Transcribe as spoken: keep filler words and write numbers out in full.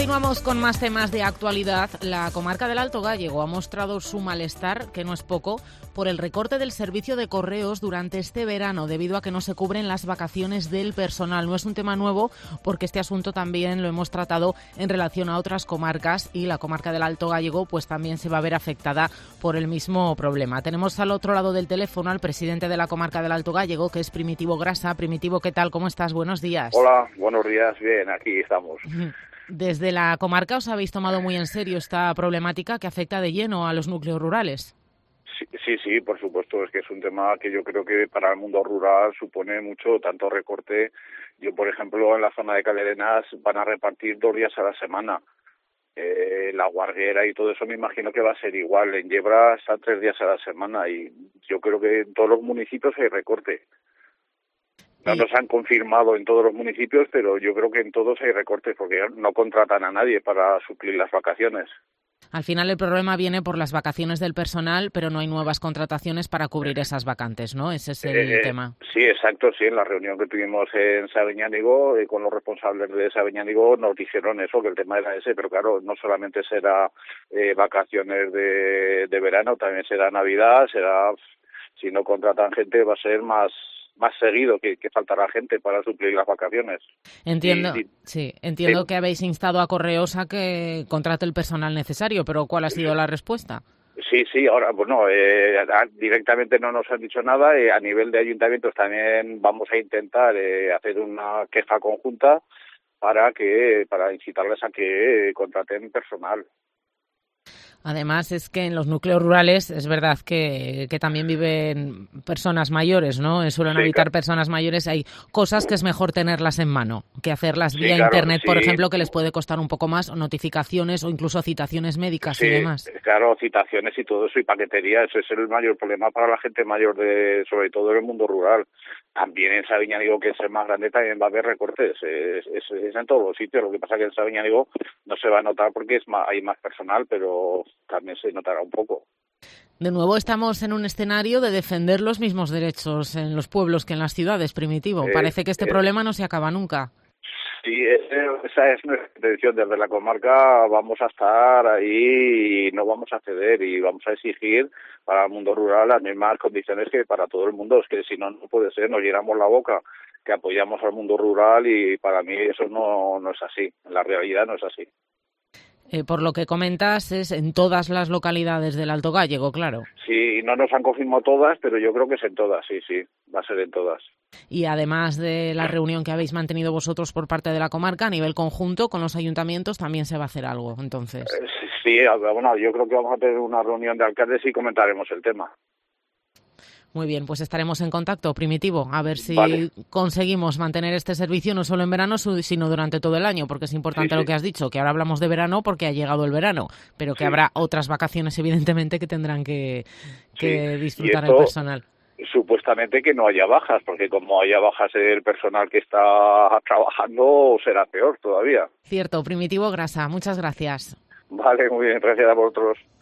Continuamos con más temas de actualidad. La comarca del Alto Gállego ha mostrado su malestar, que no es poco, por el recorte del servicio de correos durante este verano, debido a que no se cubren las vacaciones del personal. No es un tema nuevo, porque este asunto también lo hemos tratado en relación a otras comarcas, y la comarca del Alto Gállego pues también se va a ver afectada por el mismo problema. Tenemos al otro lado del teléfono al presidente de la comarca del Alto Gállego, que es Primitivo Grasa. Primitivo, ¿qué tal? ¿Cómo estás? Buenos días. Hola, buenos días. Bien, aquí estamos. Desde la comarca os habéis tomado muy en serio esta problemática que afecta de lleno a los núcleos rurales. Sí, sí, sí, por supuesto, es que es un tema que yo creo que para el mundo rural supone mucho, tanto recorte. Yo, por ejemplo, en la zona de Calerenas van a repartir dos días a la semana. Eh, la Guarguera y todo eso me imagino que va a ser igual. En Yebra está tres días a la semana y yo creo que en todos los municipios hay recorte. No nos han confirmado en todos los municipios, pero yo creo que en todos hay recortes porque no contratan a nadie para suplir las vacaciones. Al final el problema viene por las vacaciones del personal, pero no hay nuevas contrataciones para cubrir esas vacantes, ¿no? Ese es el eh, tema. Sí, exacto, sí. En la reunión que tuvimos en Sabeñánigo, eh, con los responsables de Sabeñánigo, nos dijeron eso, que el tema era ese, pero claro, no solamente será eh, vacaciones de, de verano, también será Navidad, será, si no contratan gente va a ser más... más seguido que, que faltará gente para suplir las vacaciones. Entiendo, y, y, sí, entiendo sí. que habéis instado a Correos a que contrate el personal necesario, pero ¿cuál ha sido la respuesta? Sí, sí, ahora, bueno, eh, directamente no nos han dicho nada. Eh, a nivel de ayuntamientos también vamos a intentar eh, hacer una queja conjunta para que para incitarles a que eh, contraten personal. Además, es que en los núcleos rurales es verdad que, que también viven personas mayores, ¿no? Suelen sí, habitar claro. personas mayores. Hay cosas que es mejor tenerlas en mano que hacerlas sí, vía claro, Internet, sí. por ejemplo, que les puede costar un poco más, o notificaciones o incluso citaciones médicas sí, y demás. Claro, citaciones y todo eso y paquetería. Ese es el mayor problema para la gente mayor, de sobre todo en el mundo rural. También en Sabeñánigo, que es el más grande, también va a haber recortes. Es, es, es en todos los sitios. Lo que pasa es que en Sabeñánigo no se va a notar porque es más, hay más personal, pero también se notará un poco. De nuevo estamos en un escenario de defender los mismos derechos en los pueblos que en las ciudades, Primitivo. Eh, Parece que este eh, problema no se acaba nunca. Sí, esa es nuestra intención. Desde la comarca vamos a estar ahí y no vamos a ceder y vamos a exigir para el mundo rural las mismas condiciones que para todo el mundo. Es que si no, no puede ser, nos llenamos la boca que apoyamos al mundo rural y para mí eso no, no es así. En la realidad no es así. Eh, por lo que comentas, es en todas las localidades del Alto Gállego, claro. Sí, no nos han confirmado todas, pero yo creo que es en todas, sí, sí, va a ser en todas. Y además de la reunión que habéis mantenido vosotros por parte de la comarca, a nivel conjunto con los ayuntamientos también se va a hacer algo, entonces. Sí, bueno, yo creo que vamos a tener una reunión de alcaldes y comentaremos el tema. Muy bien, pues estaremos en contacto, Primitivo, a ver si vale. conseguimos mantener este servicio no solo en verano, sino durante todo el año, porque es importante sí, sí. lo que has dicho, que ahora hablamos de verano porque ha llegado el verano, pero que sí. habrá otras vacaciones, evidentemente, que tendrán que, que sí. disfrutar esto, el personal. Supuestamente que no haya bajas, porque como haya bajas el personal que está trabajando, será peor todavía. Cierto, Primitivo Grasa, muchas gracias. Vale, muy bien, gracias a vosotros.